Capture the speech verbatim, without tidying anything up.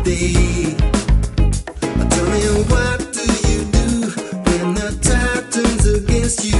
day. Tell me, what do you do when the tide turns against you?